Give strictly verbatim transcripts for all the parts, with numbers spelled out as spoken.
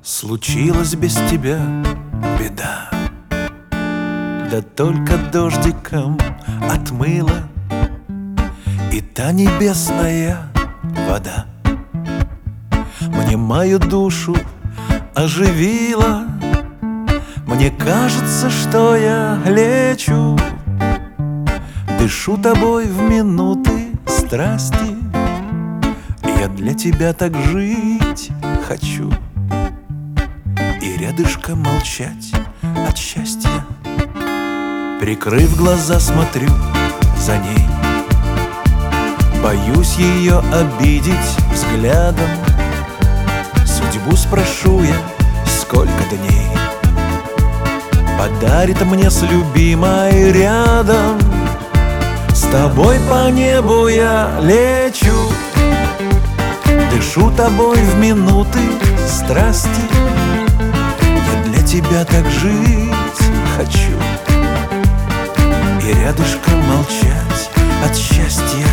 Случилась без тебя беда, да только дождиком отмыла и та небесная вода мне мою душу оживила. Мне кажется, что я лечу, дышу тобой в минуты страсти. Я для тебя так жить хочу и рядышком молчать от счастья. Прикрыв глаза, смотрю за ней, боюсь ее обидеть взглядом. Судьбу спрошу я, сколько дней подарит мне с любимой рядом. С тобой по небу я лечу, дышу тобой в минуты страсти. Я для тебя так жить хочу и рядышком молчать от счастья.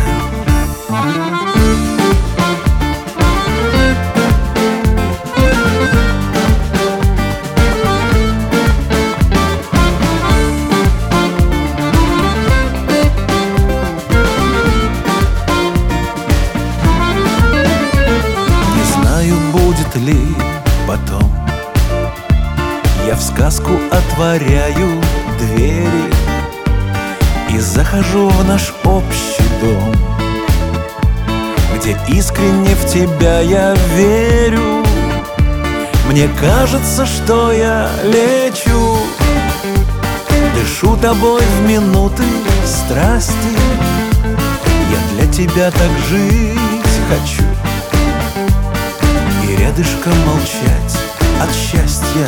Будет ли потом, я в сказку отворяю двери и захожу в наш общий дом, где искренне в тебя я верю. Мне кажется, что я лечу, дышу тобой в минуты страсти. Я для тебя так жить хочу и рядышком молчать от счастья.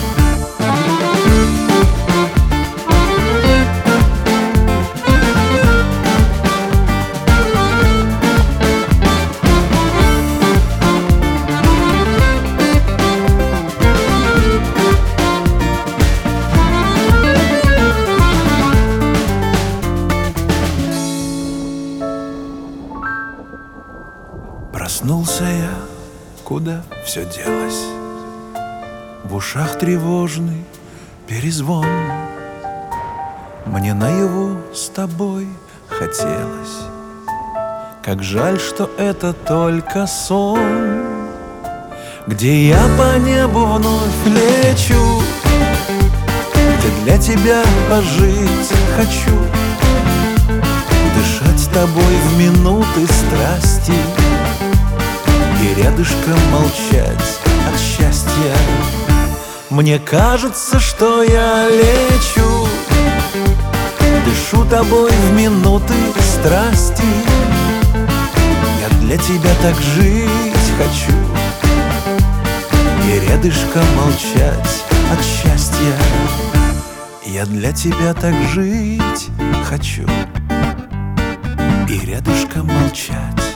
Проснулся я, куда все делось? В ушах тревожный перезвон. Мне наяву с тобой хотелось. Как жаль, что это только сон, где я по небу вновь лечу, где для тебя пожить хочу, дышать тобой в минуты страсти и рядышком молчать от счастья. Мне кажется, что я лечу, дышу тобой в минуты страсти. Я для тебя так жить хочу и рядышком молчать от счастья. Я для тебя так жить хочу и рядышком молчать